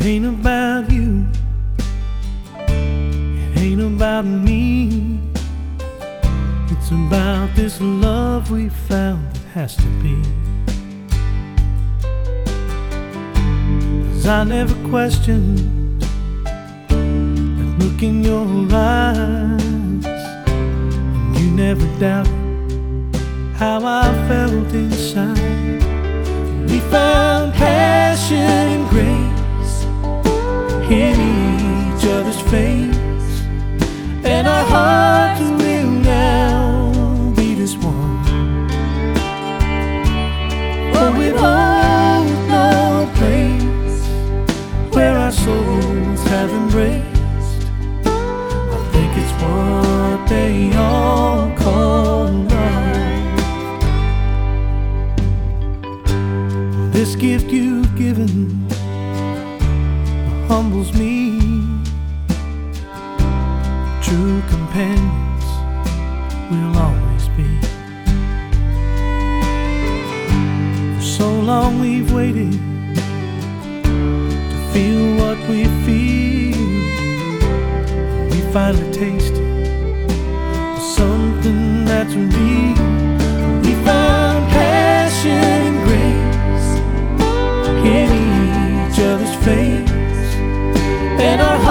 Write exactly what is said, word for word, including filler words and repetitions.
It ain't about you, it ain't about me. It's about this love we found that has to be. 'Cause I never questioned that look in your eyes, and you never doubted how I felt inside. We found passion and grace in each other's face, and our hearts will now be this one. For we both know a place where our souls have embraced. I think it's what they all call love. This gift you've given humbles me. True companions we'll always be. For so long we've waited to feel what we feel. We finally tasted something that's real. We found passion and grace in each other's face, and our